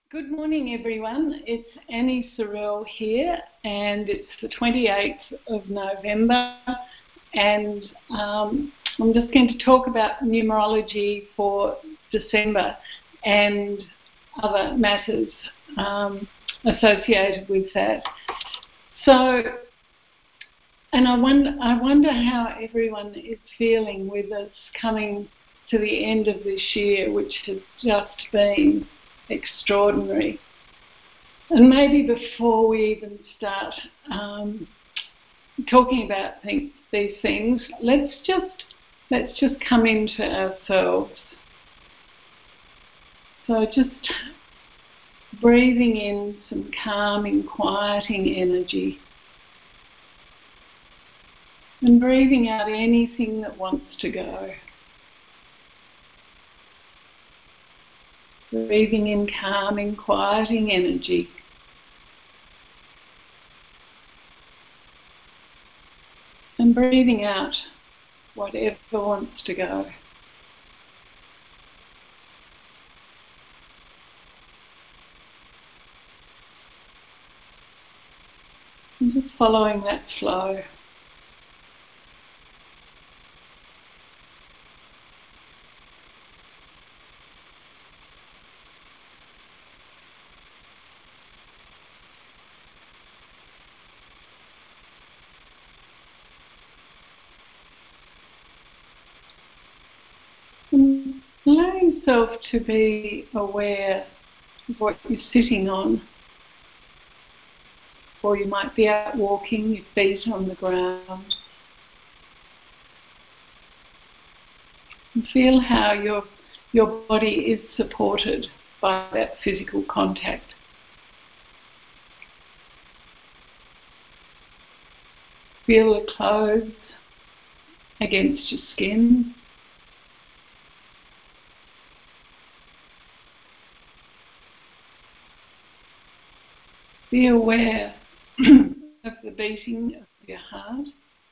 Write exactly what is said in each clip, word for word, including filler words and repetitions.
Good morning, everyone. It's Annie Sorrell here, and it's the twenty-eighth of November, and um, I'm just going to talk about numerology for December and other matters um, associated with that. So, and I wonder, I wonder how everyone is feeling with us coming to the end of this year, which has just been extraordinary. And maybe before we even start um, talking about things, these things, let's just let's just come into ourselves. So just breathing in some calming, quieting energy, and breathing out anything that wants to go. Breathing in calming, quieting energy. And breathing out whatever wants to go. And just following that flow. And allow yourself to be aware of what you're sitting on. Or you might be out walking, your feet on the ground. And feel how your, your body is supported by that physical contact. Feel the clothes against your skin. Be aware of the beating of your heart.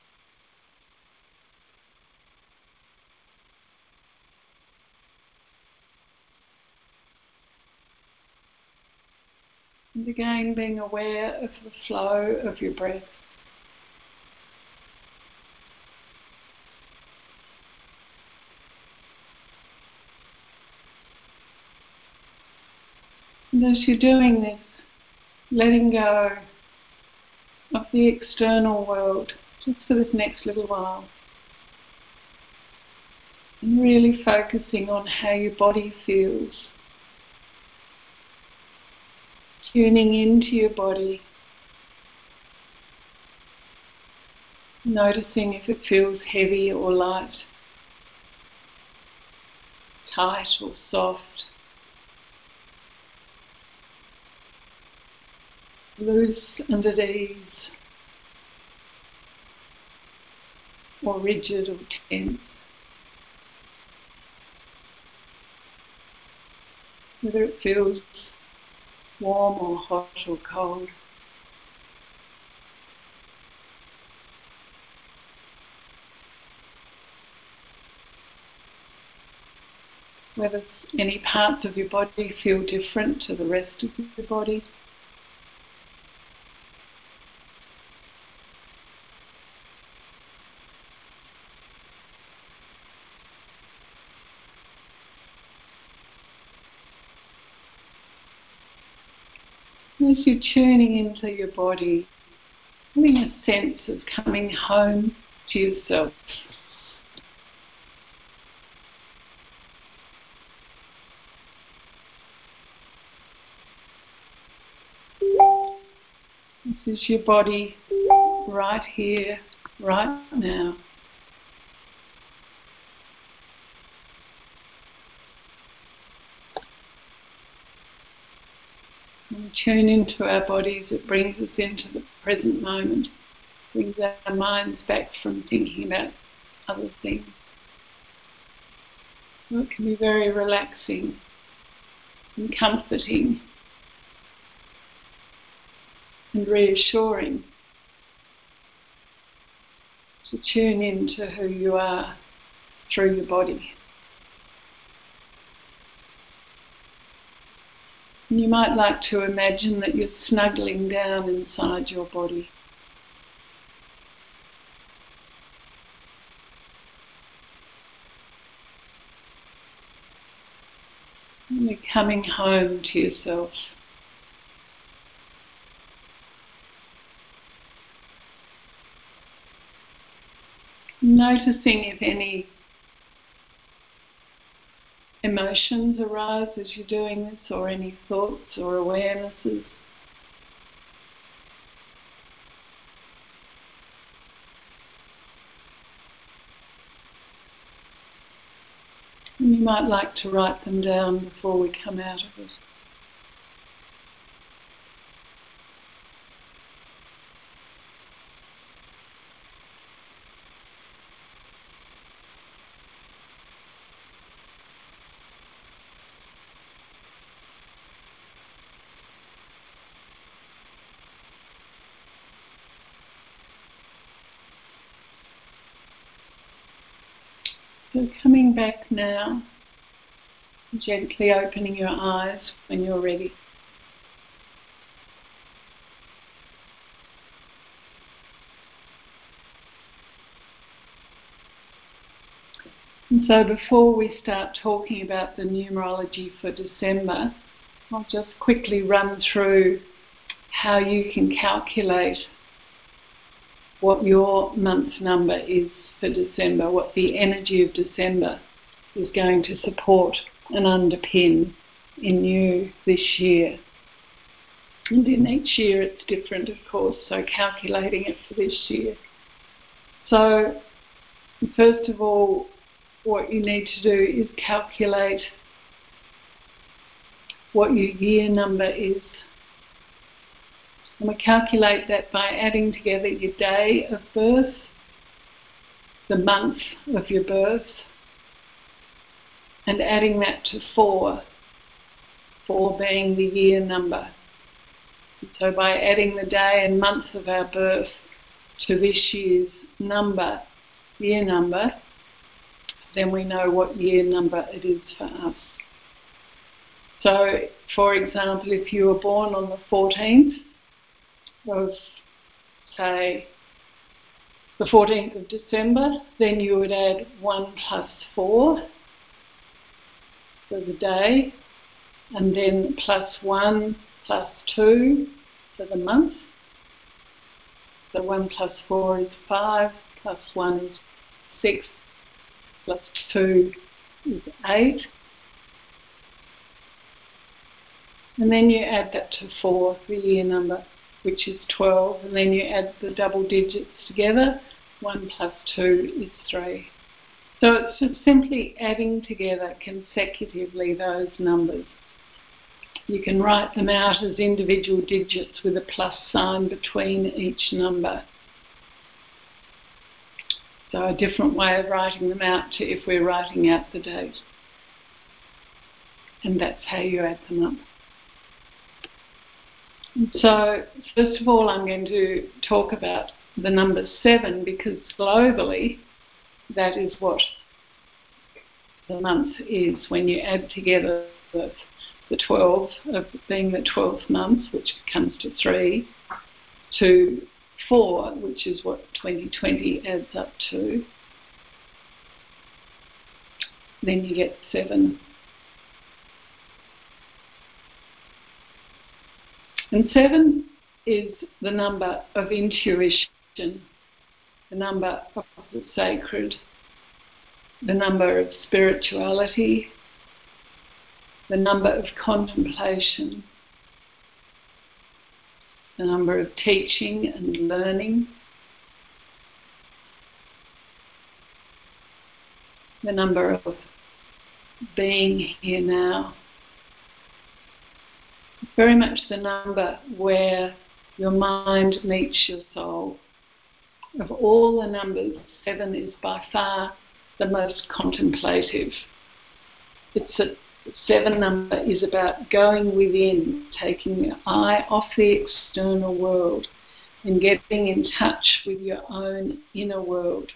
And again, being aware of the flow of your breath. And as you're doing this, letting go of the external world, just for this next little while. And really focusing on how your body feels. Tuning into your body. Noticing if it feels heavy or light. Tight or soft. Loose and at ease. Or rigid or tense. Whether it feels warm or hot or cold. Whether any parts of your body feel different to the rest of your body. As you're tuning into your body, having a sense of coming home to yourself. This is your body right here, right now. When we tune into our bodies, it brings us into the present moment, brings our minds back from thinking about other things. So it can be very relaxing and comforting and reassuring to tune into who you are through your body. And you might like to imagine that you're snuggling down inside your body. And you're coming home to yourself. Noticing if any emotions arise as you're doing this, or any thoughts or awarenesses. And you might like to write them down before we come out of it. So coming back now, gently opening your eyes when you're ready. And so before we start talking about the numerology for December, I'll just quickly run through how you can calculate what your month number is for December, what the energy of December is going to support and underpin in you this year. And in each year it's different, of course, so calculating it for this year. So first of all, what you need to do is calculate what your year number is. And we calculate that by adding together your day of birth, the month of your birth, and adding that to four, four being the year number. And so by adding the day and month of our birth to this year's number, year number, then we know what year number it is for us. So, for example, if you were born on the fourteenth of, say, the fourteenth of December, then you would add one plus four for the day, and then plus one plus two for the month. So one plus four is five, plus one is six, plus two is eight. And then you add that to four, the year number, which is twelve, and then you add the double digits together. one plus two is three. So it's just simply adding together consecutively those numbers. You can write them out as individual digits with a plus sign between each number. So a different way of writing them out to if we're writing out the date. And that's how you add them up. So first of all, I'm going to talk about the number seven, because globally that is what the month is when you add together the, the twelve, of being the twelfth month, which comes to three, to four, which is what twenty twenty adds up to. Then you get seven. And seven is the number of intuition, the number of the sacred, the number of spirituality, the number of contemplation, the number of teaching and learning, the number of being here now. It's very much the number where your mind meets your soul. Of all the numbers, seven is by far the most contemplative. It's a seven number is about going within, taking your eye off the external world and getting in touch with your own inner world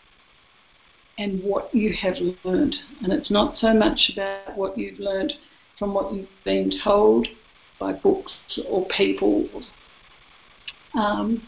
and what you have learned. And it's not so much about what you've learned from what you've been told by books or people, um,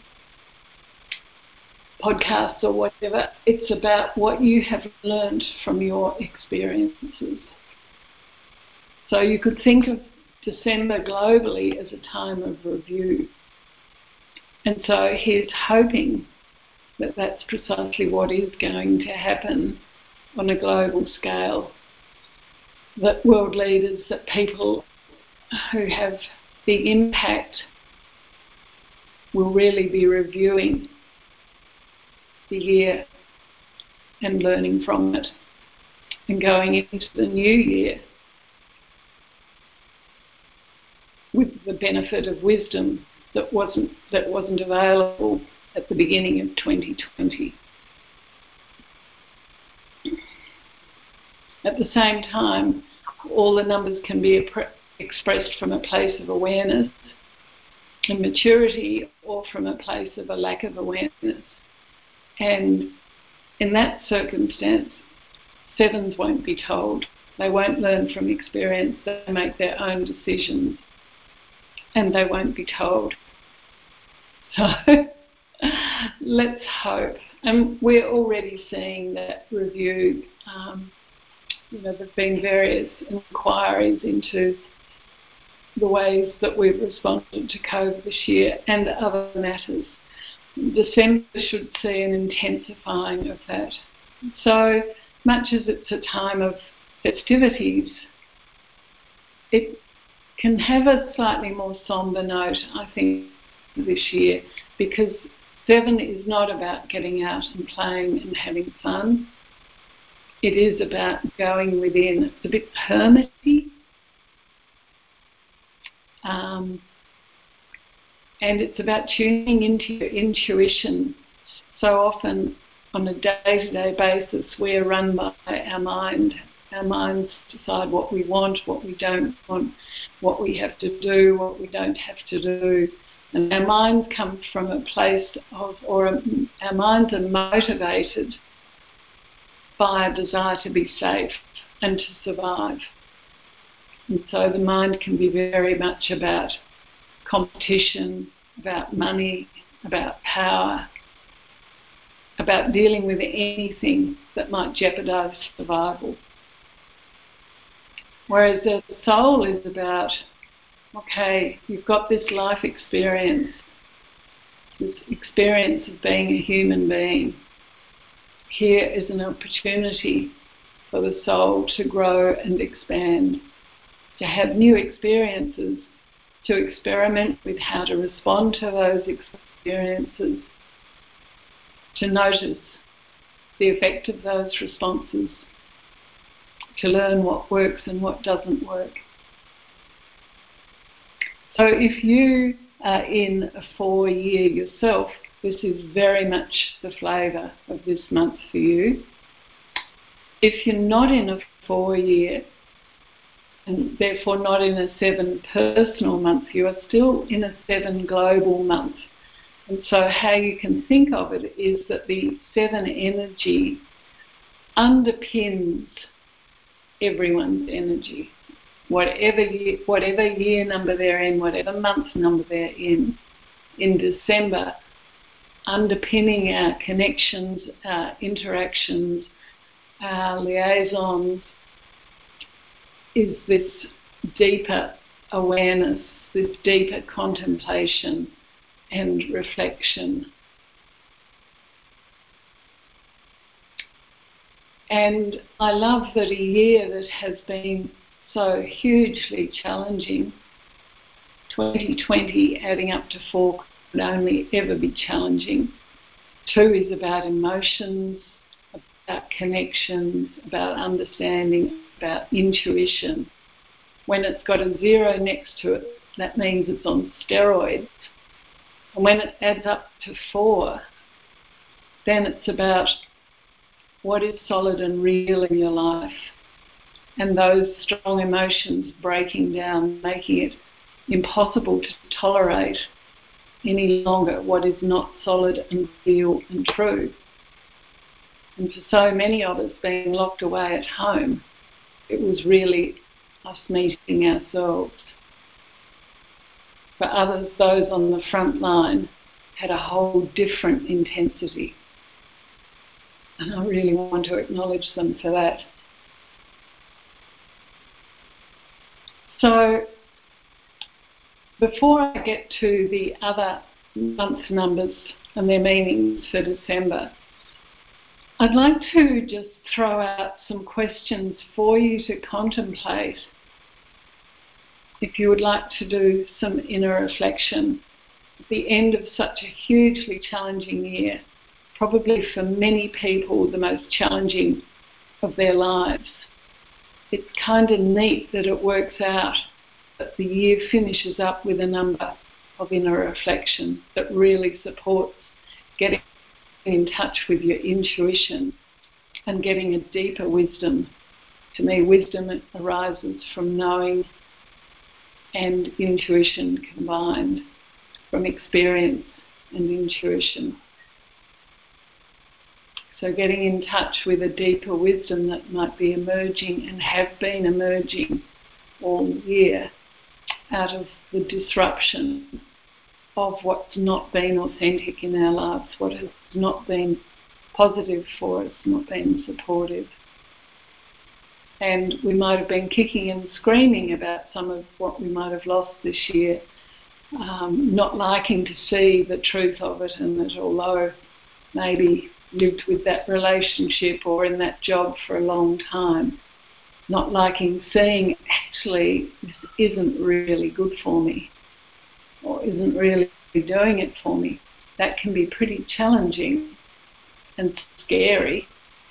podcasts or whatever. It's about what you have learned from your experiences. So you could think of December globally as a time of review. And so he's hoping that that's precisely what is going to happen on a global scale, that world leaders, that people who have big impact will really be reviewing the year and learning from it and going into the new year with the benefit of wisdom that wasn't that wasn't available at the beginning of twenty twenty. At the same time, all the numbers can be expressed from a place of awareness and maturity, or from a place of a lack of awareness. And in that circumstance, sevens won't be told. They won't learn from experience. They make their own decisions, and they won't be told. So let's hope. And we're already seeing that review. Um, you know, there've been various inquiries into the ways that we've responded to COVID this year and other matters. December should see an intensifying of that. So much as it's a time of festivities, it can have a slightly more sombre note, I think, this year, because seven is not about getting out and playing and having fun. It is about going within. It's a bit hermity. Um, and it's about tuning into your intuition. So often on a day-to-day basis, we're run by our mind. Our minds decide what we want, what we don't want, what we have to do, what we don't have to do. And our minds come from a place of, or our minds are motivated by a desire to be safe and to survive. And so the mind can be very much about competition, about money, about power, about dealing with anything that might jeopardise survival. Whereas the soul is about, okay, you've got this life experience, this experience of being a human being. Here is an opportunity for the soul to grow and expand, to have new experiences, to experiment with how to respond to those experiences, to notice the effect of those responses, to learn what works and what doesn't work. So if you are in a four-year yourself, this is very much the flavour of this month for you. If you're not in a four-year, and therefore not in a seven personal month, you are still in a seven global month. And so how you can think of it is that the seven energy underpins everyone's energy. Whatever year, whatever year number they're in, whatever month number they're in, in December, underpinning our connections, our interactions, our liaisons, is this deeper awareness, this deeper contemplation and reflection. And I love that a year that has been so hugely challenging, twenty twenty adding up to four could only ever be challenging. Two is about emotions, about connections, about understanding, about intuition. When it's got a zero next to it, that means it's on steroids. And when it adds up to four, then it's about what is solid and real in your life, and those strong emotions breaking down, making it impossible to tolerate any longer what is not solid and real and true. And for so many of us being locked away at home, it was really us meeting ourselves. For others, those on the front line had a whole different intensity. And I really want to acknowledge them for that. So, before I get to the other month numbers and their meanings for December, I'd like to just throw out some questions for you to contemplate if you would like to do some inner reflection at the end of such a hugely challenging year, probably for many people the most challenging of their lives. It's kind of neat that it works out that the year finishes up with a number of inner reflection that really supports getting in touch with your intuition and getting a deeper wisdom. To me, wisdom arises from knowing and intuition combined, from experience and intuition. So getting in touch with a deeper wisdom that might be emerging and have been emerging all year out of the disruption of what's not been authentic in our lives, what has not been positive for us, not been supportive. And we might have been kicking and screaming about some of what we might have lost this year, um, not liking to see the truth of it, and that although maybe lived with that relationship or in that job for a long time, not liking seeing actually this isn't really good for me or isn't really doing it for me. That can be pretty challenging and scary,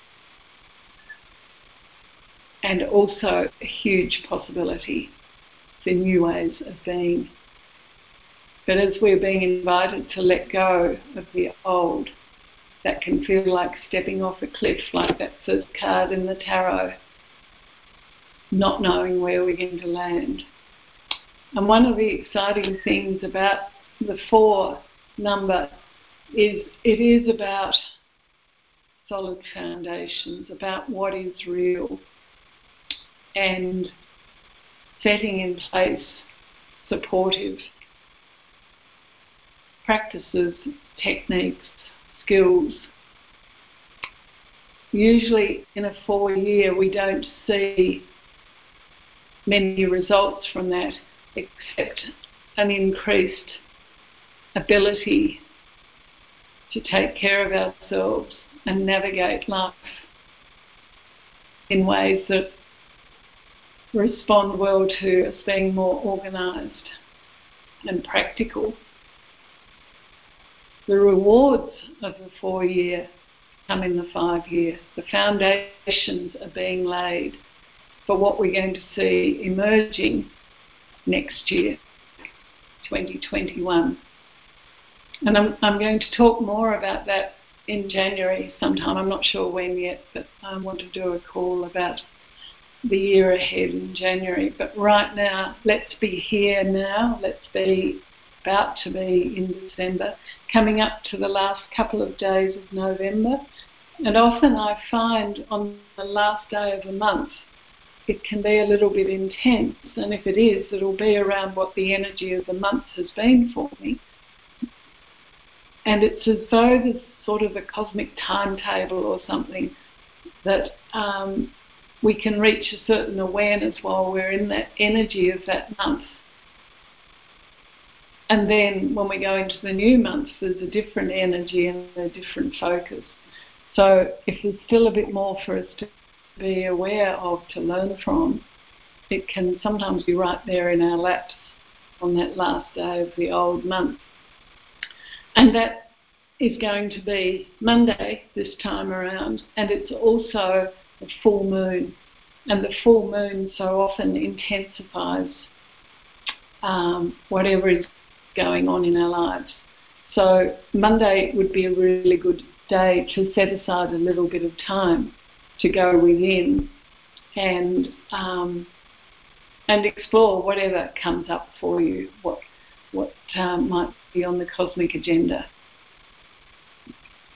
and also a huge possibility for new ways of being. But as we're being invited to let go of the old, that can feel like stepping off a cliff, like that first card in the tarot, not knowing where we're going to land. And one of the exciting things about the four number is it is about solid foundations, about what is real, and setting in place supportive practices, techniques, skills. Usually in a four year we don't see many results from that except an increased ability to take care of ourselves and navigate life in ways that respond well to us being more organised and practical. The rewards of the four year come in the five year. The foundations are being laid for what we're going to see emerging next year, twenty twenty-one. And I'm, I'm going to talk more about that in January sometime. I'm not sure when yet, but I want to do a call about the year ahead in January. But right now, let's be here now. Let's be about to be in December, coming up to the last couple of days of November. And often I find on the last day of a month, it can be a little bit intense. And if it is, it'll be around what the energy of the month has been for me. And it's as though there's sort of a cosmic timetable or something that um, we can reach a certain awareness while we're in that energy of that month. And then when we go into the new month, there's a different energy and a different focus. So if there's still a bit more for us to be aware of, to learn from, it can sometimes be right there in our laps on that last day of the old month. And that is going to be Monday this time around, and it's also a full moon. And the full moon so often intensifies um, whatever is going on in our lives. So Monday would be a really good day to set aside a little bit of time to go within and um, and explore whatever comes up for you, what what um, might be on the cosmic agenda.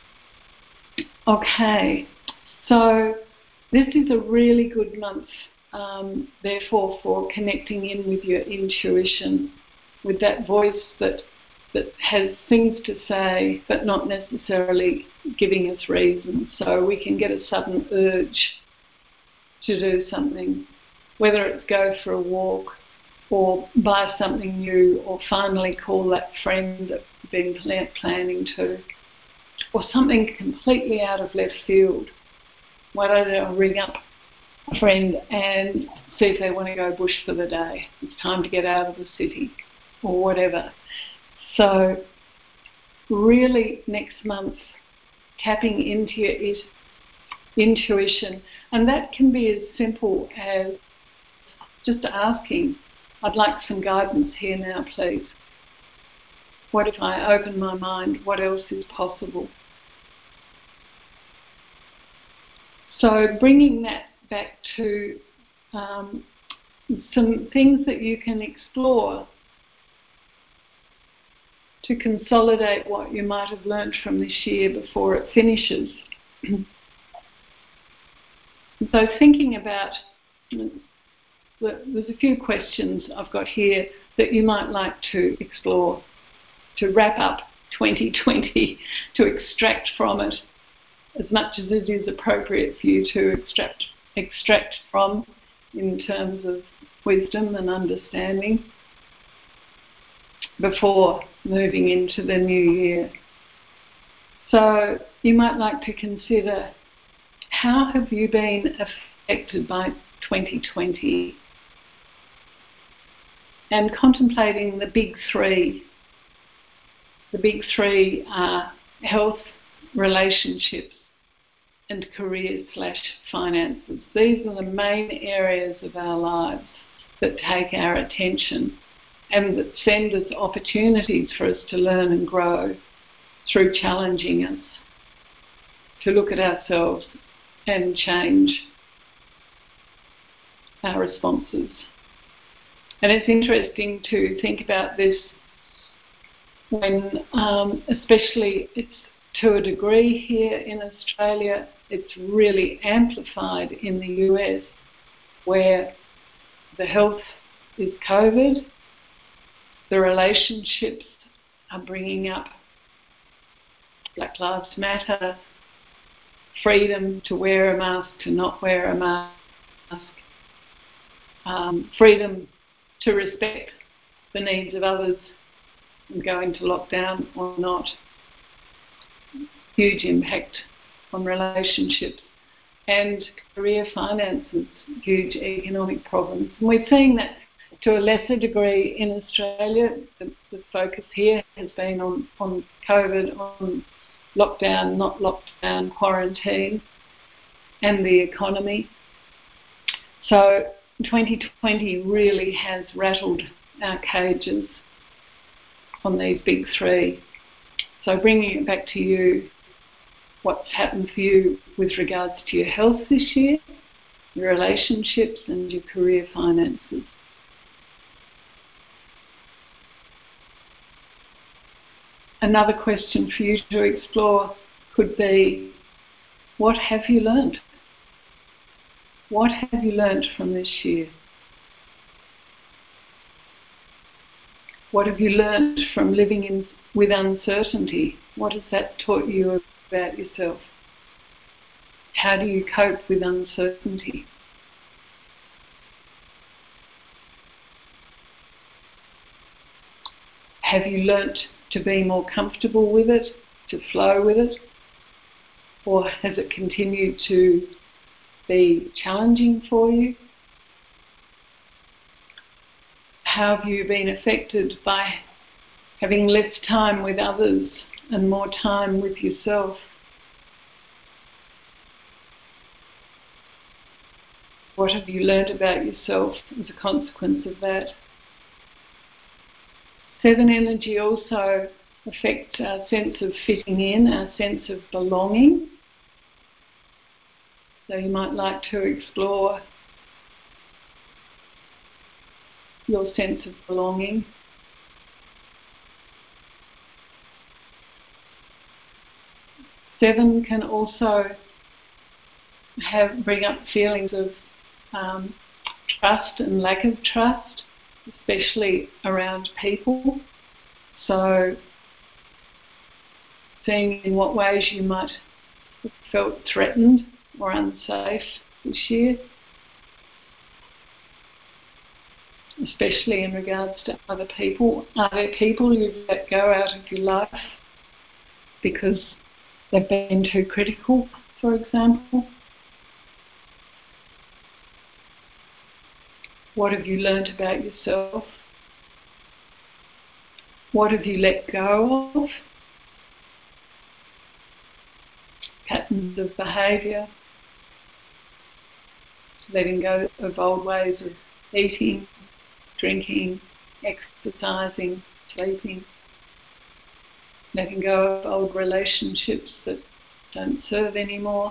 Okay, so this is a really good month um, therefore for connecting in with your intuition, with that voice that that has things to say but not necessarily giving us reasons. So we can get a sudden urge to do something, whether it's go for a walk or buy something new or finally call that friend that we've been plan- planning to, or something completely out of left field. Why don't I ring up a friend and see if they want to go bush for the day? It's time to get out of the city or whatever. So really next month, tapping into your it, intuition, and that can be as simple as just asking, I'd like some guidance here now, please. What if I open my mind? What else is possible? So bringing that back to um, some things that you can explore to consolidate what you might have learned from this year before it finishes. So thinking about, there's a few questions I've got here that you might like to explore, to wrap up twenty twenty, to extract from it as much as it is appropriate for you to extract, extract from in terms of wisdom and understanding before moving into the new year. So you might like to consider, how have you been affected by twenty twenty? And contemplating the big three. The big three are health, relationships, and career slash finances. These are the main areas of our lives that take our attention and that send us opportunities for us to learn and grow through challenging us, to look at ourselves and change our responses. And it's interesting to think about this when, um, especially it's to a degree here in Australia, it's really amplified in the U S, where the health is COVID, the relationships are bringing up Black Lives Matter, freedom to wear a mask, to not wear a mask, um, freedom to respect the needs of others and go into lockdown or not. Huge impact on relationships and career finances, huge economic problems. And we're seeing that to a lesser degree in Australia. The, the focus here has been on, on COVID, on lockdown, not lockdown, quarantine, and the economy. So twenty twenty really has rattled our cages on these big three. So bringing it back to you, what's happened for you with regards to your health this year, your relationships and your career finances. Another question for you to explore could be, what have you learned? What have you learned from this year? What have you learned from living in, with uncertainty? What has that taught you about yourself? How do you cope with uncertainty? Have you learnt to be more comfortable with it, to flow with it? Or has it continued to be challenging for you? How have you been affected by having less time with others and more time with yourself? What have you learnt about yourself as a consequence of that? Seven energy also affects our sense of fitting in, our sense of belonging. So you might like to explore your sense of belonging. Seven can also have bring up feelings of um, trust and lack of trust, especially around people. So seeing in what ways you might have felt threatened or unsafe this year, especially in regards to other people. Are there people you've let go out of your life because they've been too critical, for example? What have you learnt about yourself? What have you let go of? Patterns of behaviour, letting go of old ways of eating, drinking, exercising, sleeping, letting go of old relationships that don't serve anymore,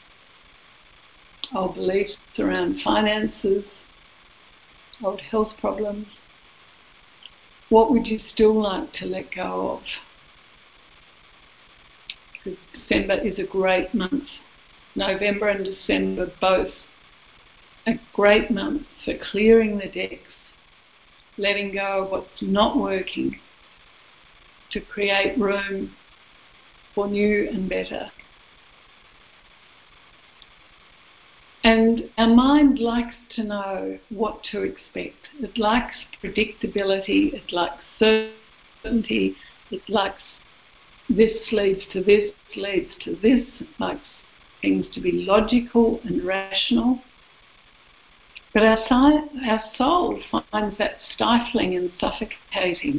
old beliefs around finances, old health problems. What would you still like to let go of? Because December is a great month. November and December both a great month for clearing the decks, letting go of what's not working to create room for new and better. And our mind likes to know what to expect. It likes predictability, it likes certainty, it likes this leads to this, leads to this, it likes things to be logical and rational. But our, si- our soul finds that stifling and suffocating.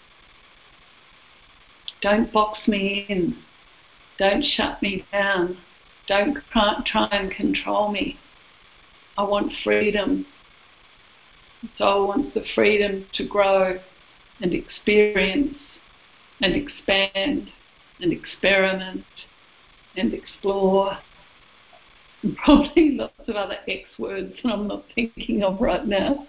Don't box me in. Don't shut me down. Don't try and control me. I want freedom. The soul wants the freedom to grow and experience and expand and experiment and explore. And probably lots of other X words that I'm not thinking of right now.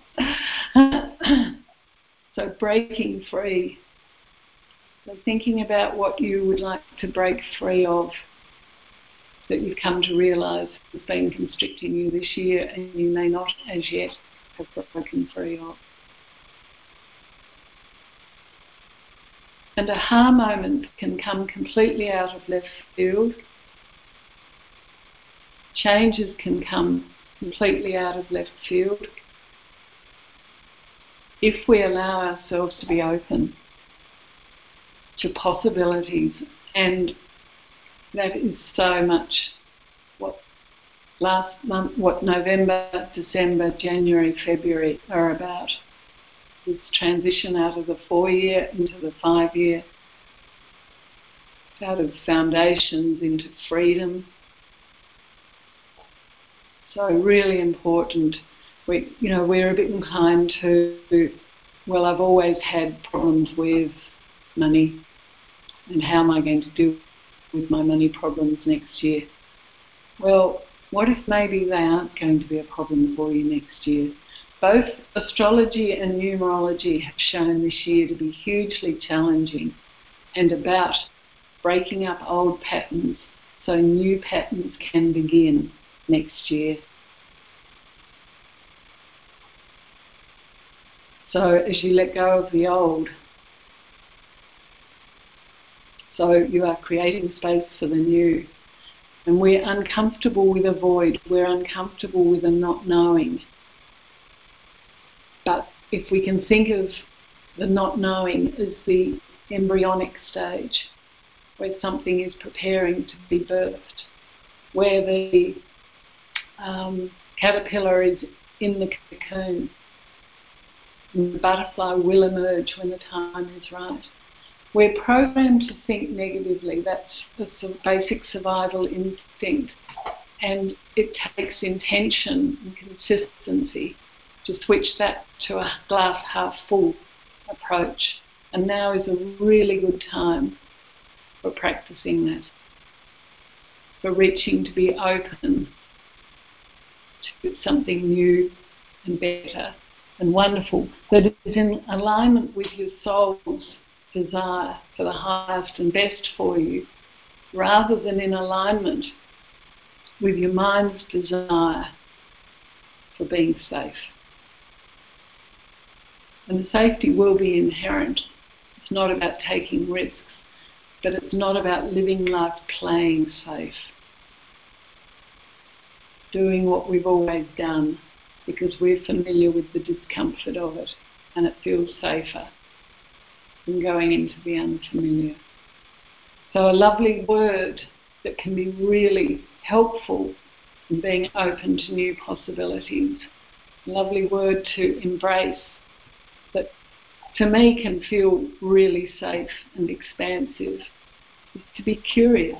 So breaking free. So thinking about what you would like to break free of, that you've come to realise has been constricting you this year and you may not as yet have broken free of. And aha moment can come completely out of left field. Changes can come completely out of left field if we allow ourselves to be open to possibilities. And that is so much what last month, what November, December, January, February are about. This transition out of the four-year into the five-year, out of foundations into freedom. So really important. We, you know, we're a bit inclined to, well, I've always had problems with money, and how am I going to deal with my money problems next year? Well, what if maybe they aren't going to be a problem for you next year? Both astrology and numerology have shown this year to be hugely challenging and about breaking up old patterns so new patterns can begin next year. So as you let go of the old, so you are creating space for the new. And we're uncomfortable with a void, we're uncomfortable with a not knowing. But if we can think of the not knowing as the embryonic stage, where something is preparing to be birthed, where the um, caterpillar is in the cocoon, and the butterfly will emerge when the time is right. We're programmed to think negatively. That's the basic survival instinct. And it takes intention and consistency to switch that to a glass half full approach. And now is a really good time for practicing that, for reaching to be open to something new and better and wonderful, that is in alignment with your soul's desire for the highest and best for you, rather than in alignment with your mind's desire for being safe. And the safety will be inherent. It's not about taking risks, but it's not about living life playing safe. Doing what we've always done because we're familiar with the discomfort of it and it feels safer than going into the unfamiliar. So a lovely word that can be really helpful in being open to new possibilities. A lovely word to embrace that to me can feel really safe and expansive is to be curious.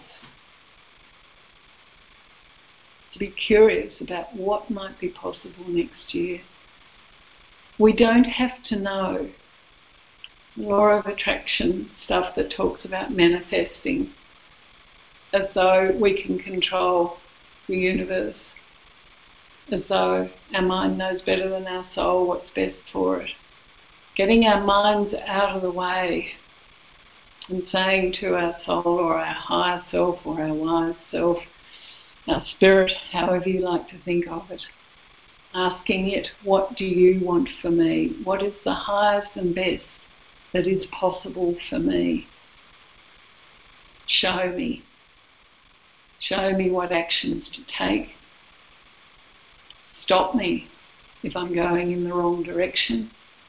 To be curious about what might be possible next year. We don't have to know. Law of attraction stuff that talks about manifesting as though we can control the universe, as though our mind knows better than our soul what's best for it. Getting our minds out of the way and saying to our soul or our higher self or our wise self, our spirit, however you like to think of it, asking it, what do you want for me? What is the highest and best that is possible for me? Show me. Show me what actions to take. Stop me if I'm going in the wrong direction.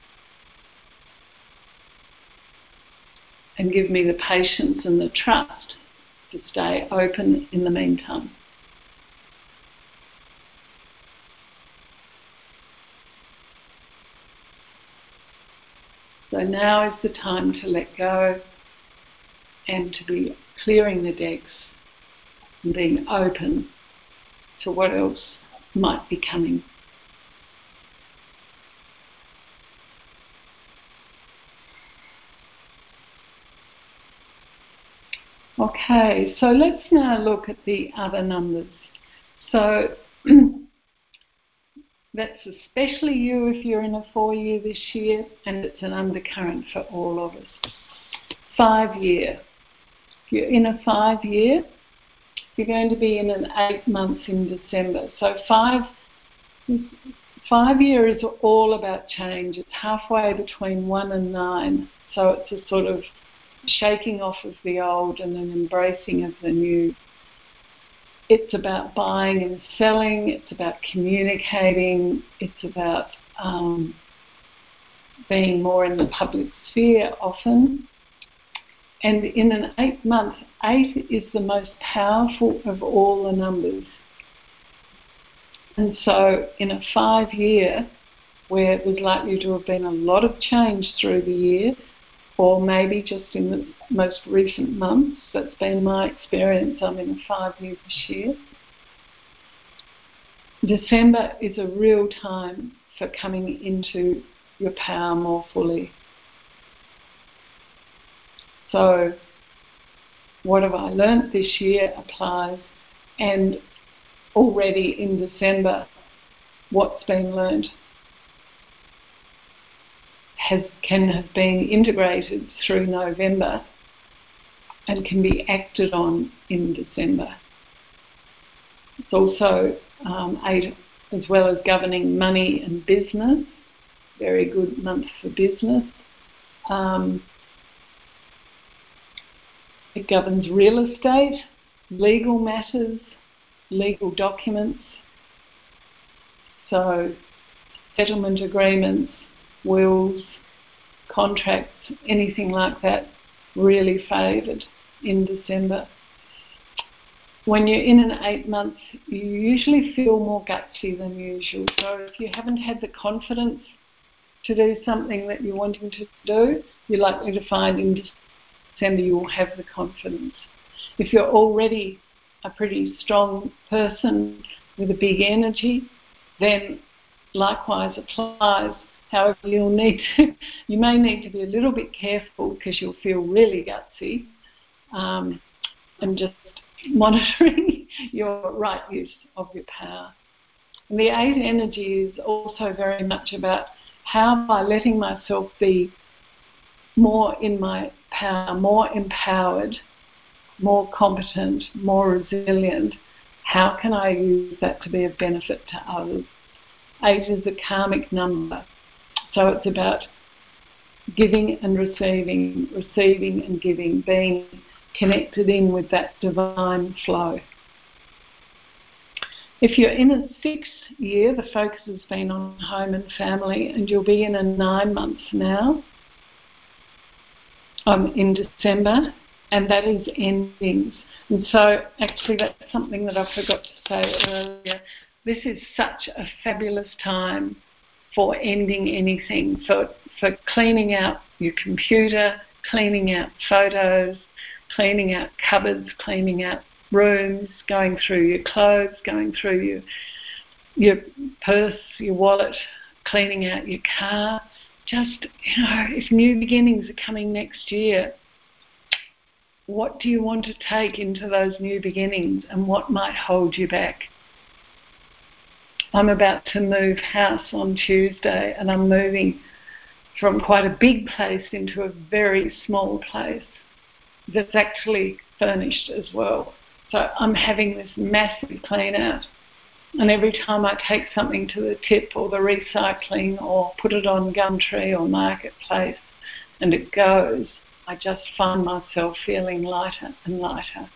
And give me the patience and the trust to stay open in the meantime. So now is the time to let go and to be clearing the decks and being open to what else might be coming. Okay, so let's now look at the other numbers. So that's especially you if you're in a four-year this year, and it's an undercurrent for all of us. Five-year. If you're in a five-year, you're going to be in an eight months in December. So five, five-year is all about change. It's halfway between one and nine. So it's a sort of shaking off of the old and an embracing of the new. It's about buying and selling. It's about communicating. It's about um, being more in the public sphere often. And in an eight month, eight is the most powerful of all the numbers. And so in a five year, where it was likely to have been a lot of change through the year, or maybe just in the most recent months, that's been my experience. I'm in a five year this year. December is a real time for coming into your power more fully. So what have I learnt this year applies, and already in December, what's been learnt has, can have been integrated through November and can be acted on in December. It's also um, eight, as well as governing money and business, very good month for business. Um, it governs real estate, legal matters, legal documents, so settlement agreements, wills, contracts, anything like that, really favoured in December. When you're in an eight months, you usually feel more gutsy than usual. So if you haven't had the confidence to do something that you're wanting to do, you're likely to find in December you will have the confidence. If you're already a pretty strong person with a big energy, then likewise applies. However, you'll need to, you may need to be a little bit careful because you'll feel really gutsy, um, and just monitoring your right use of your power. And the eight energy is also very much about how, by letting myself be more in my power, more empowered, more competent, more resilient, how can I use that to be of benefit to others? Eight is a karmic number. So it's about giving and receiving, receiving and giving, being connected in with that divine flow. If you're in a sixth year, the focus has been on home and family, and you'll be in a nine months now, um, in December, and that is endings. And so actually that's something that I forgot to say earlier. This is such a fabulous time for ending anything, for, for cleaning out your computer, cleaning out photos, cleaning out cupboards, cleaning out rooms, going through your clothes, going through your, your purse, your wallet, cleaning out your car. Just, you know, if new beginnings are coming next year, what do you want to take into those new beginnings and what might hold you back? I'm about to move house on Tuesday, and I'm moving from quite a big place into a very small place that's actually furnished as well. So I'm having this massive clean out. And every time I take something to the tip or the recycling or put it on Gumtree or Marketplace and it goes, I just find myself feeling lighter and lighter.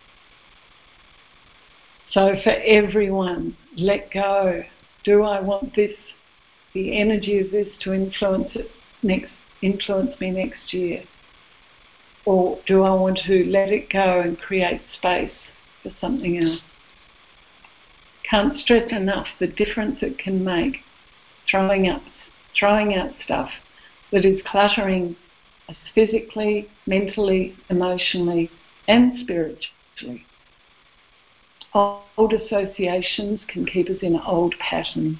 So for everyone, let go. Do I want this, the energy of this to influence it next, influence me next year? Or do I want to let it go and create space for something else? Can't stress enough the difference it can make throwing up, throwing out stuff that is cluttering us physically, mentally, emotionally, and spiritually. Old associations can keep us in old patterns.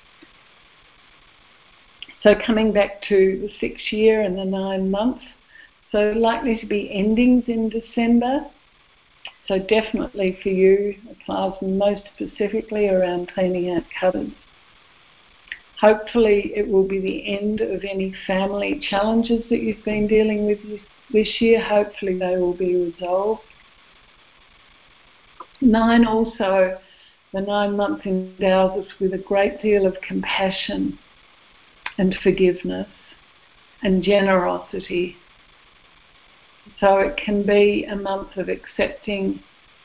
So coming back to the sixth year and the nine months, so likely to be endings in December. So definitely for you, applies most specifically around cleaning out cupboards. Hopefully it will be the end of any family challenges that you've been dealing with this year. Hopefully they will be resolved. Nine also, the nine months endows us with a great deal of compassion and forgiveness and generosity. So it can be a month of accepting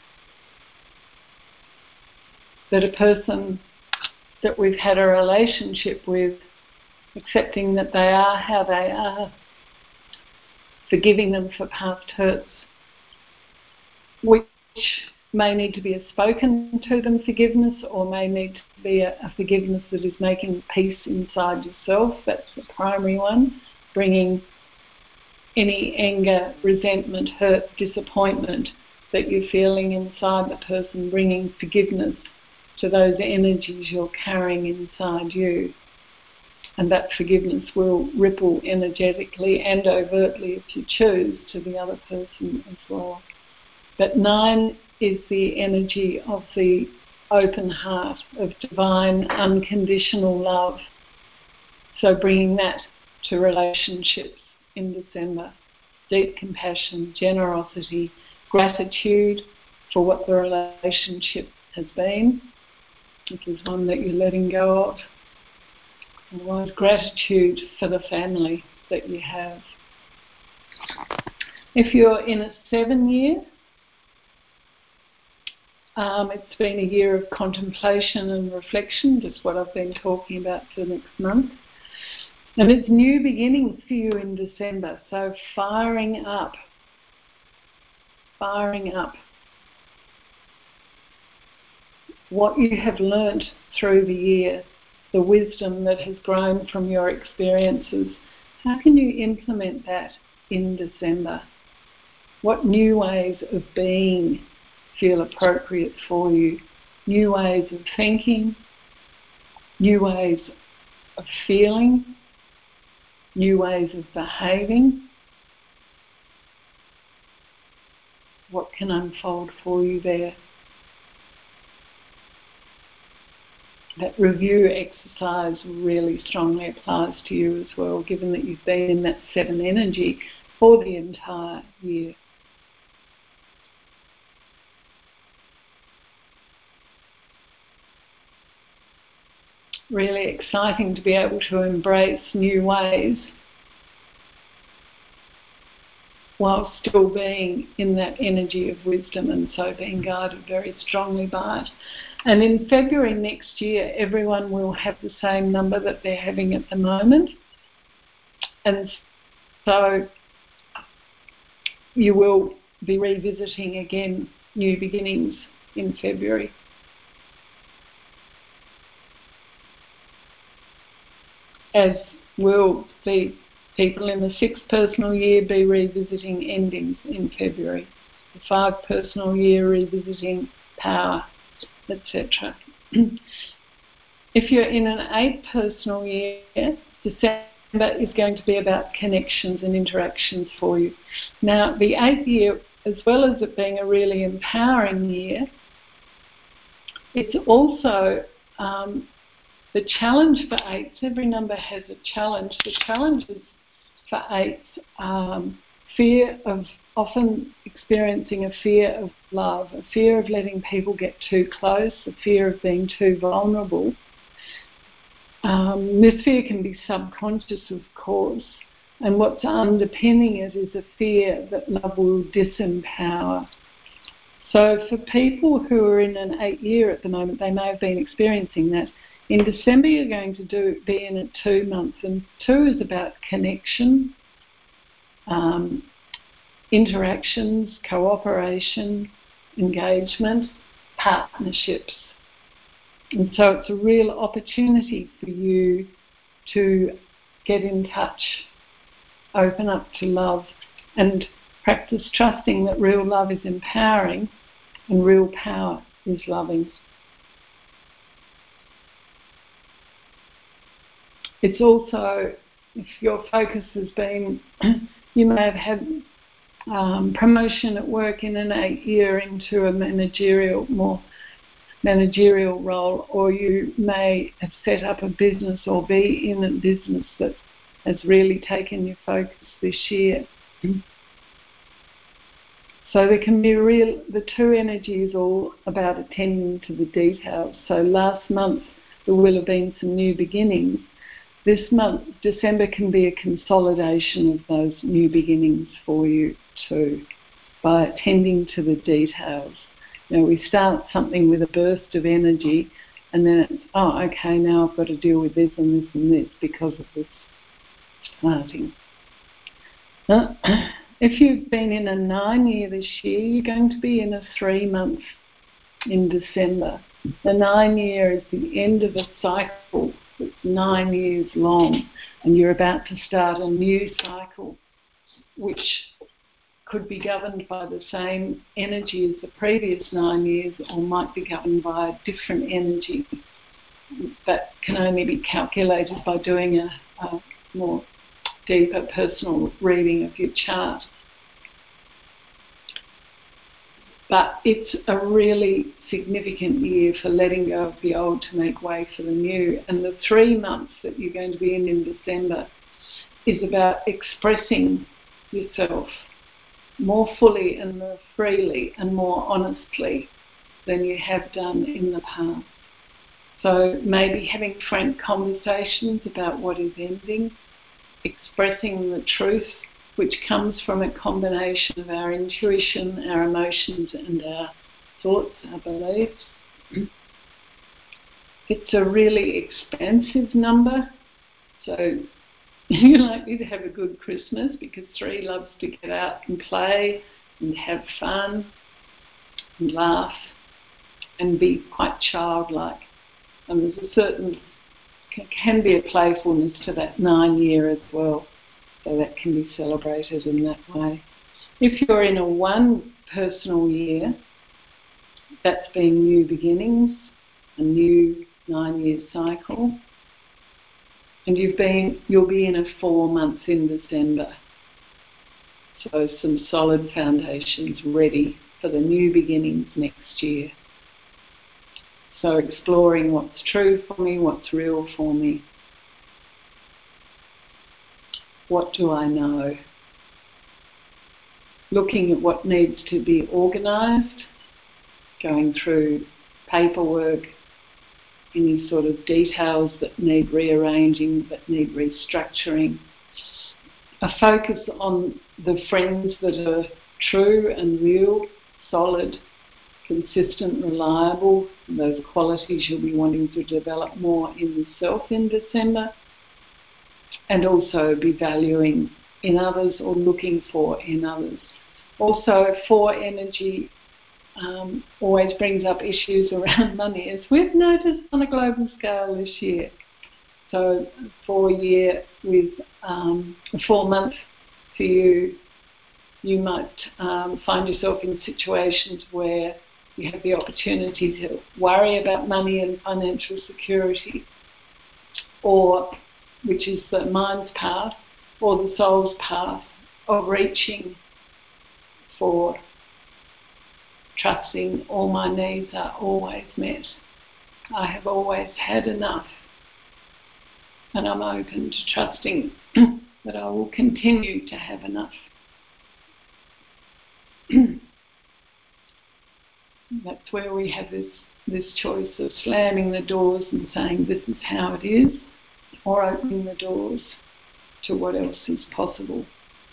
that a person that we've had a relationship with, accepting that they are how they are, forgiving them for past hurts, which may need to be a spoken to them forgiveness or may need to be a, a forgiveness that is making peace inside yourself. That's the primary one, bringing any anger, resentment, hurt, disappointment that you're feeling inside the person, bringing forgiveness to those energies you're carrying inside you. And that forgiveness will ripple energetically and overtly, if you choose, to the other person as well. But nine is the energy of the open heart, of divine, unconditional love. So bringing that to relationships in December. Deep compassion, generosity, gratitude for what the relationship has been. This is one that you're letting go of. Otherwise, gratitude for the family that you have. If you're in a seven year, um, it's been a year of contemplation and reflection, just what I've been talking about for the next month. And it's new beginnings for you in December, so firing up, firing up what you have learnt through the year, the wisdom that has grown from your experiences. How can you implement that in December? What new ways of being feel appropriate for you? New ways of thinking, new ways of feeling, new ways of behaving. What can unfold for you there? That review exercise really strongly applies to you as well, given that you've been in that seven energy for the entire year. really exciting to be able to embrace new ways while still being in that energy of wisdom, and so being guided very strongly by it. And in February next year, everyone will have the same number that they're having at the moment. And so you will be revisiting again new beginnings in February. As will the people in the sixth personal year be revisiting endings in February. The five personal year revisiting power, et cetera. If you're in an eighth personal year, December is going to be about connections and interactions for you. Now, the eighth year, as well as it being a really empowering year, it's also um, the challenge for eights. Every number has a challenge. The challenges for eights um, fear of often experiencing a fear of love, a fear of letting people get too close, a fear of being too vulnerable. Um, this fear can be subconscious, of course, and what's underpinning it is a fear that love will disempower. So for people who are in an eight year at the moment, they may have been experiencing that. In December, you're going to do be in at two months, and two is about connection, um, interactions, cooperation, engagement, partnerships. And so it's a real opportunity for you to get in touch, open up to love, and practice trusting that real love is empowering and real power is loving. It's also, if your focus has been, you may have had um, promotion at work in an eight year into a managerial, more managerial role, or you may have set up a business or be in a business that has really taken your focus this year. So there can be real, the two energies all about attending to the details. So last month there will have been some new beginnings. This month, December, can be a consolidation of those new beginnings for you too, by attending to the details. You know, we start something with a burst of energy, and then it's, oh, okay, now I've got to deal with this and this and this because of this starting. Uh, if you've been in a nine year this year, you're going to be in a three month in December. The nine year is the end of a cycle. It's nine years long, and you're about to start a new cycle, which could be governed by the same energy as the previous nine years, or might be governed by a different energy that can only be calculated by doing a, a more deeper personal reading of your chart. But it's a really significant year for letting go of the old to make way for the new. And the three months that you're going to be in in December is about expressing yourself more fully and more freely and more honestly than you have done in the past. So maybe having frank conversations about what is ending, expressing the truth, which comes from a combination of our intuition, our emotions, and our thoughts, our beliefs. It's a really expansive number, so you're likely to have a good Christmas because three loves to get out and play and have fun and laugh and be quite childlike. And there's a certain, can be a playfulness to that nine year as well. So that can be celebrated in that way. If you're in a one personal year, that's been new beginnings, a new nine-year cycle, and you've been, you'll be in a four months in December. So some solid foundations ready for the new beginnings next year. So exploring what's true for me, what's real for me. What do I know? Looking at what needs to be organised, going through paperwork, any sort of details that need rearranging, that need restructuring. A focus on the friends that are true and real, solid, consistent, reliable, those qualities you'll be wanting to develop more in yourself in December, and also be valuing in others or looking for in others. Also, four energy um, always brings up issues around money, as we've noticed on a global scale this year. So four year with um, a four month for you, you might um, find yourself in situations where you have the opportunity to worry about money and financial security, or which is the mind's path, or the soul's path of reaching for trusting all my needs are always met. I have always had enough, and I'm open to trusting that I will continue to have enough. That's where we have this, this choice of slamming the doors and saying this is how it is, or opening the doors to what else is possible.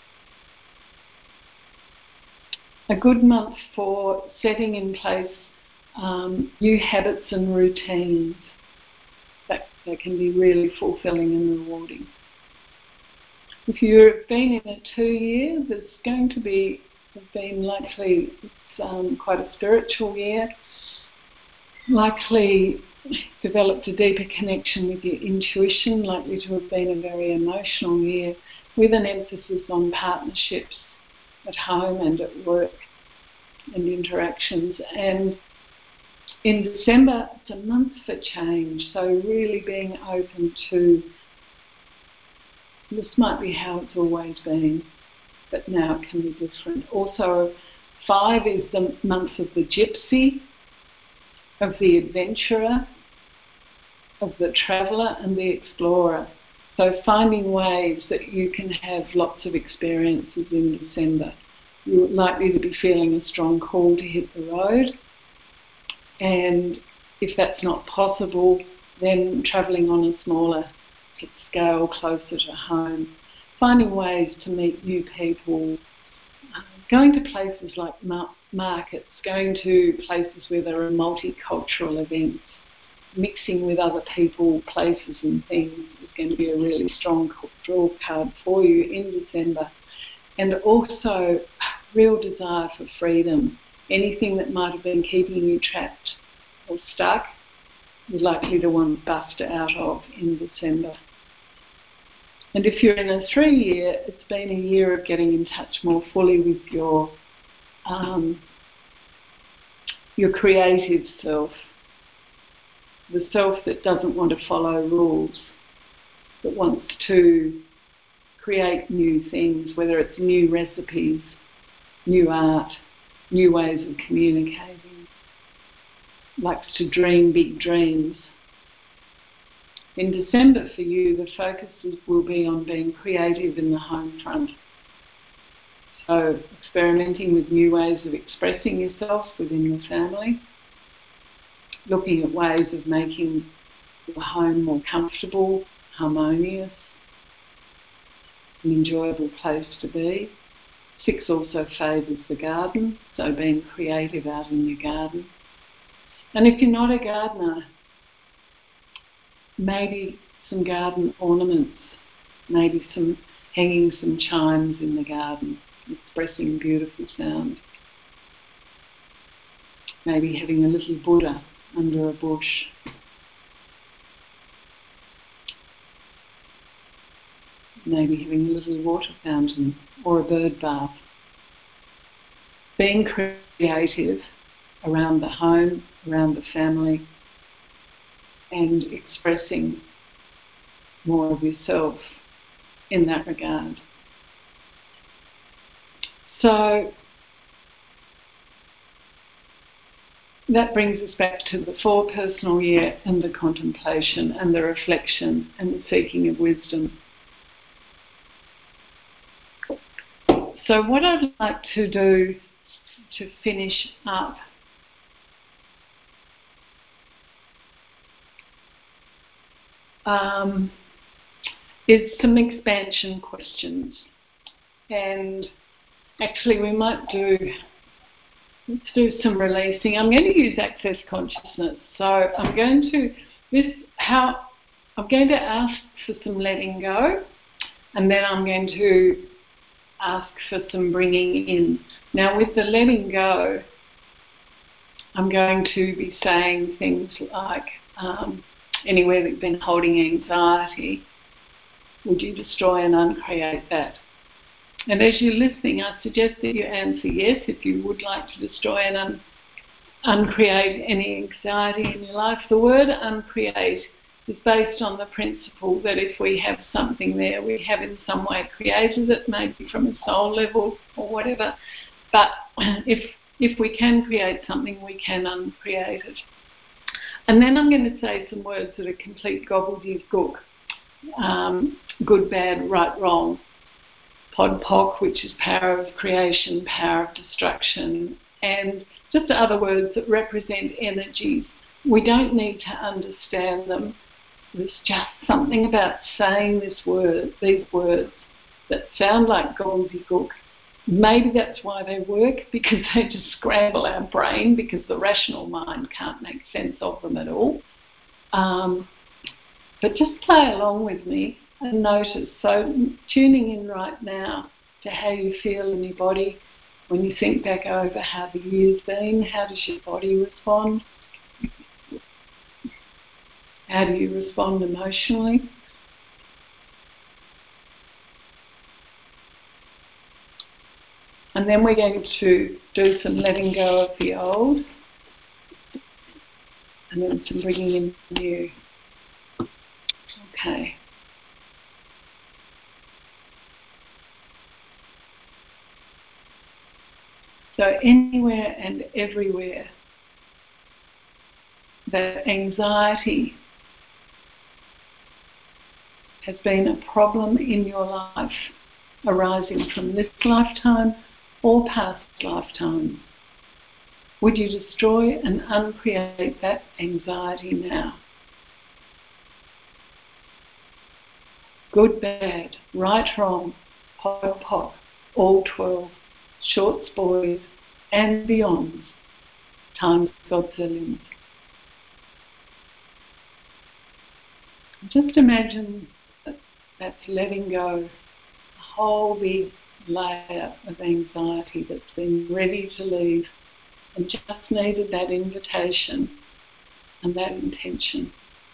A good month for setting in place um, new habits and routines that, that can be really fulfilling and rewarding. If you've been in a two year, there's going to be, been likely it's um, quite a spiritual year, likely developed a deeper connection with your intuition, likely to have been a very emotional year with an emphasis on partnerships at home and at work and interactions. And in December, it's a month for change, so really being open to this might be how it's always been, but now it can be different. Also, five is the month of the gypsy, of the adventurer, of the traveller and the explorer. So finding ways that you can have lots of experiences in December. You're likely to be feeling a strong call to hit the road, and if that's not possible, then travelling on a smaller scale closer to home, finding ways to meet new people, going to places like markets, going to places where there are multicultural events, mixing with other people, places and things is going to be a really strong draw card for you in December. And also real desire for freedom. Anything that might have been keeping you trapped or stuck, you're likely to want to bust out of in December. And if you're in a three-year, it's been a year of getting in touch more fully with your um, your creative self, the self that doesn't want to follow rules, that wants to create new things, whether it's new recipes, new art, new ways of communicating, likes to dream big dreams. In December for you, the focus will be on being creative in the home front. So experimenting with new ways of expressing yourself within the family, looking at ways of making the home more comfortable, harmonious, an enjoyable place to be. Six also favours the garden, so being creative out in your garden. And if you're not a gardener, maybe some garden ornaments, maybe some hanging some chimes in the garden, expressing beautiful sound. Maybe having a little Buddha under a bush. Maybe having a little water fountain or a bird bath. Being creative around the home, around the family, and expressing more of yourself in that regard. So that brings us back to the four personal year and the contemplation and the reflection and the seeking of wisdom. So what I'd like to do to finish up um, is some expansion questions. And actually we might do, let's do some releasing. I'm going to use access consciousness. So I'm going to, this, how, I'm going to ask for some letting go, and then I'm going to ask for some bringing in. Now with the letting go, I'm going to be saying things like, um, anywhere that you've been holding anxiety, would you destroy and uncreate that? And as you're listening, I suggest that you answer yes if you would like to destroy and un uncreate any anxiety in your life. The word uncreate is based on the principle that if we have something there, we have in some way created it, maybe from a soul level or whatever. But if if we can create something, we can uncreate it. And then I'm going to say some words that are complete gobbledygook. Um, good, bad, right, wrong. Pod poc, which is power of creation, power of destruction, and just other words that represent energies. We don't need to understand them. There's just something about saying this word, these words that sound like gobbledygook. Maybe that's why they work, because they just scramble our brain, because the rational mind can't make sense of them at all. Um, but just play along with me and notice. So tuning in right now to how you feel in your body when you think back over how the year's been. How does your body respond? How do you respond emotionally? And then we're going to do some letting go of the old, and then some bringing in the new. Okay. So anywhere and everywhere that anxiety has been a problem in your life, arising from this lifetime or past lifetimes, would you destroy and uncreate that anxiety now? Good, bad, right, wrong, pod, poc, all twelve, shorts, boys, and beyonds, times godzillions. Just imagine that that's letting go a whole big layer of anxiety that's been ready to leave and just needed that invitation and that intention.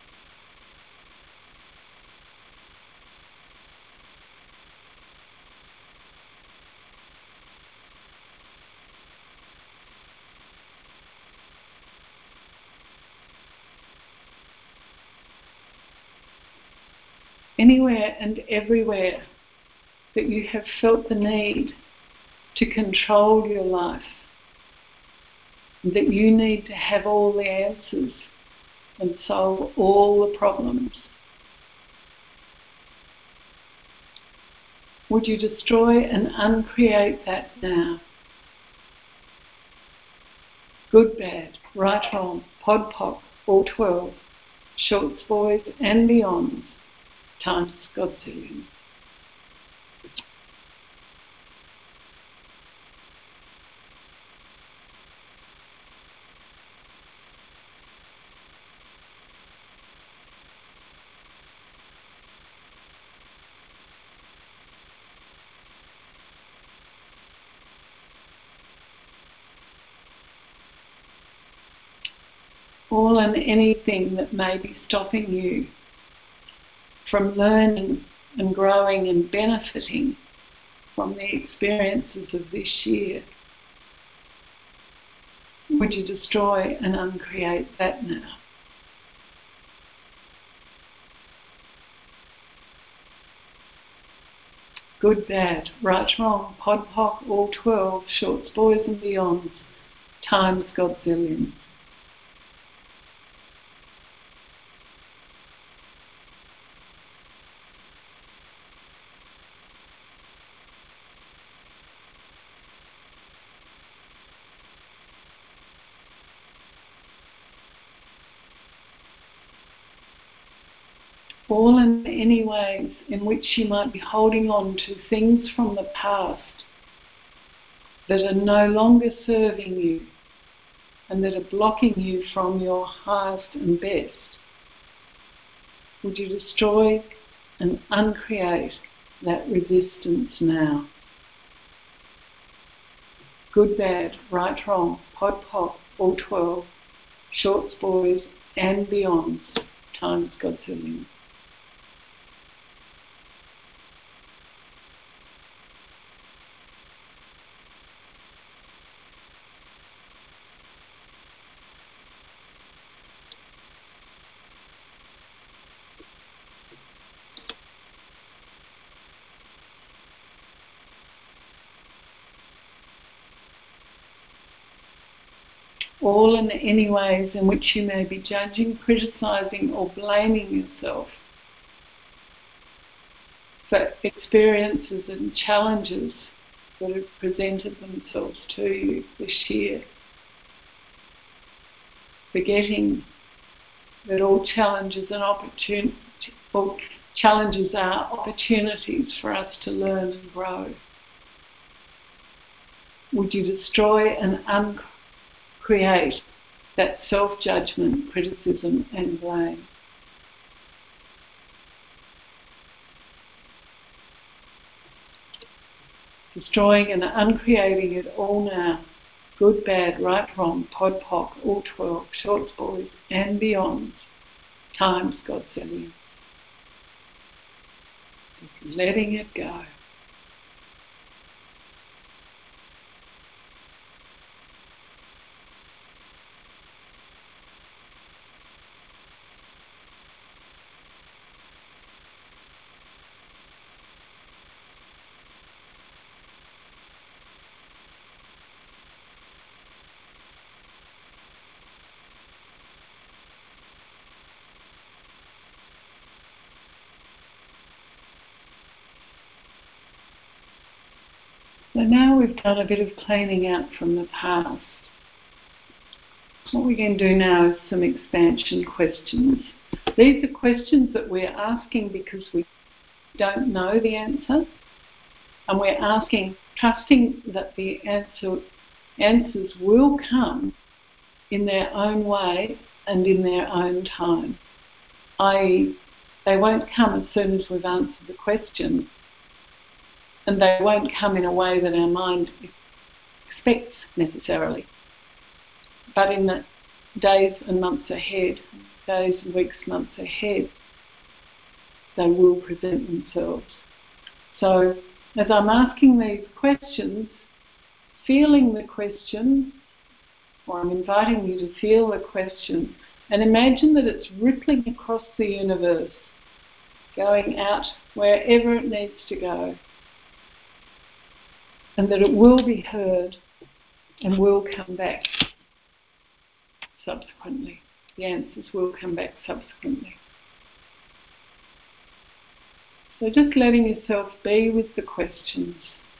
Anywhere and everywhere that you have felt the need to control your life, that you need to have all the answers and solve all the problems, would you destroy and uncreate that now? Good, bad, right, wrong, pod, poc, all twelve, shorts, boys, and beyonds, times godzillion. All and anything that may be stopping you from learning and growing and benefiting from the experiences of this year, would you destroy and uncreate that now? Good, bad, right, wrong, pod, poc, all twelve, shorts, boys and beyonds, times godzillions. all in any ways in which you might be holding on to things from the past that are no longer serving you and that are blocking you from your highest and best. Would you destroy and uncreate that resistance now? Good, bad, right, wrong, pod, pop, all twelve, shorts, boys, and beyond, times Godzillion. All and any ways in which you may be judging, criticising or blaming yourself for experiences and challenges that have presented themselves to you this year. Forgetting that all challenges and opportun- all challenges are opportunities for us to learn and grow. Would you destroy and uncreate create that self-judgment, criticism and blame? Destroying and uncreating it all now. Good, bad, right, wrong, pod, poc, all twelve, shorts, boys and beyond, times Godzillion. Just letting it go. So now we've done a bit of cleaning out from the past. What we're going to do now is some expansion questions. These are questions that we're asking because we don't know the answer, and we're asking, trusting that the answer, answers will come in their own way and in their own time. that is, they won't come as soon as we've answered the question, and they won't come in a way that our mind expects necessarily. But in the days and months ahead, days and weeks, months ahead, they will present themselves. So as I'm asking these questions, feeling the question, or I'm inviting you to feel the question, and imagine that it's rippling across the universe, going out wherever it needs to go, and that it will be heard and will come back subsequently. The answers will come back subsequently. So just letting yourself be with the questions.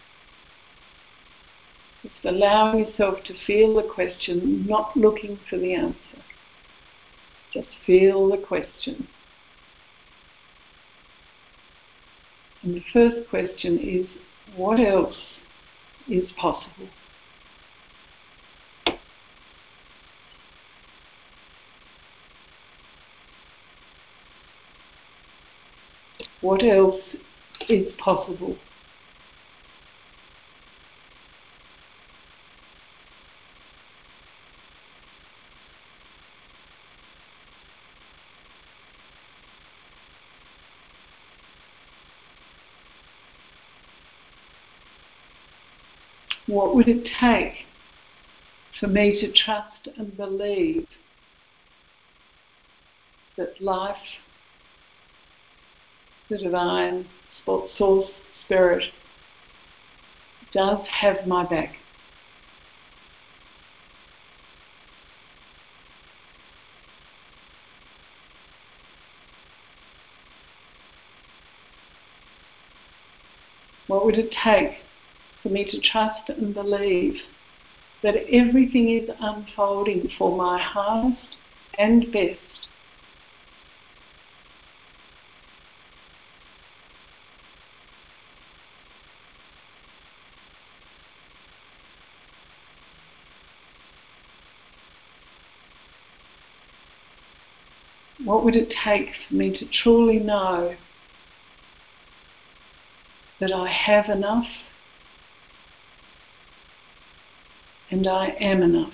Just allowing yourself to feel the question, not looking for the answer. Just feel the question. And the first question is, what else is possible? What else is possible? What would it take for me to trust and believe that life, the divine source, spirit, does have my back? What would it take for me to trust and believe that everything is unfolding for my highest and best? What would it take for me to truly know that I have enough and I am enough?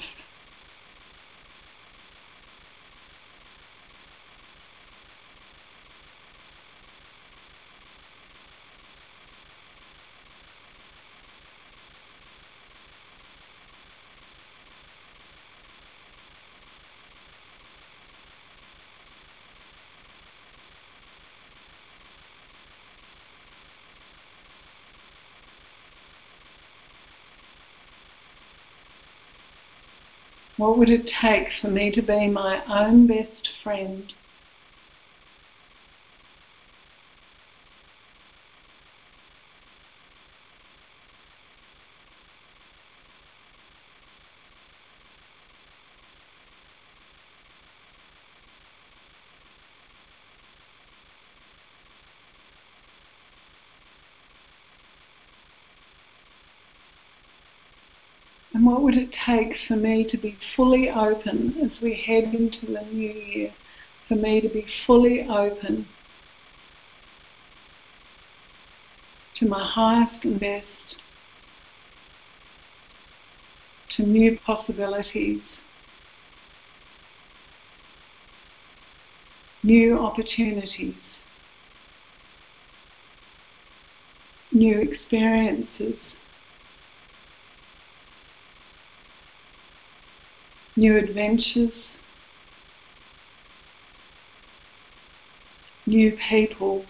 What would it take for me to be my own best friend? And what would it take for me to be fully open as we head into the new year, for me to be fully open to my highest and best, to new possibilities, new opportunities, new experiences, new adventures, new people,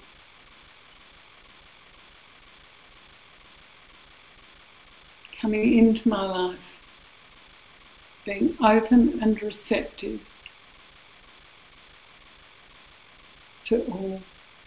coming into my life, being open and receptive to all.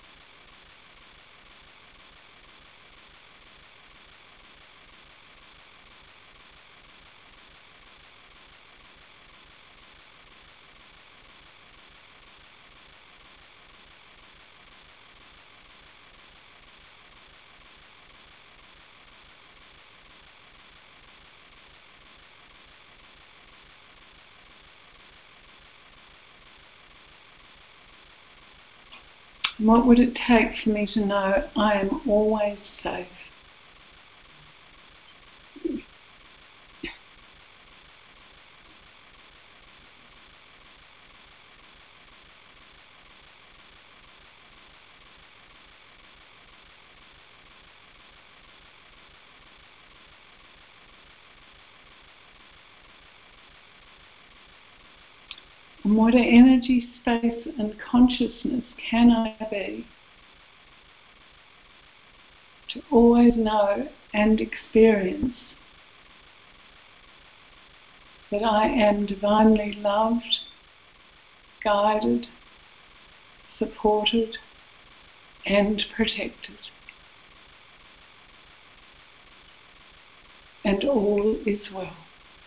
And what would it take for me to know I am always safe? And what energy, space and consciousness can I be to always know and experience that I am divinely loved, guided, supported and protected. And all is well.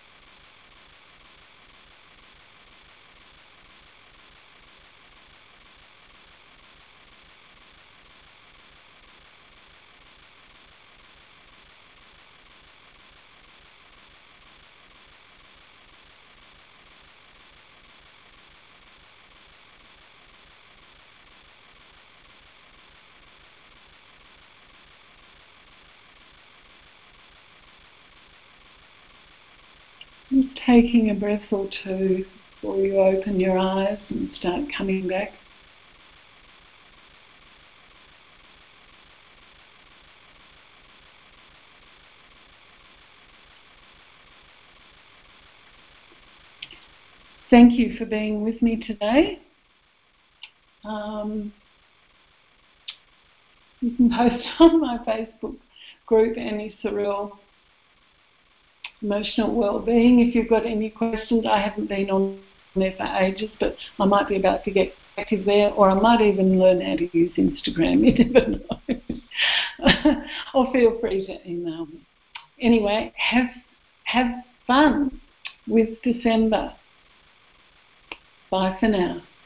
Just taking a breath or two before you open your eyes and start coming back. Thank you for being with me today. Um, you can post on my Facebook group, Annie Sorrell Emotional Wellbeing, if you've got any questions. I haven't been on there for ages, but I might be about to get active there, or I might even learn how to use Instagram, you never know. Or feel free to email me. Anyway, have, have fun with December. Bye for now.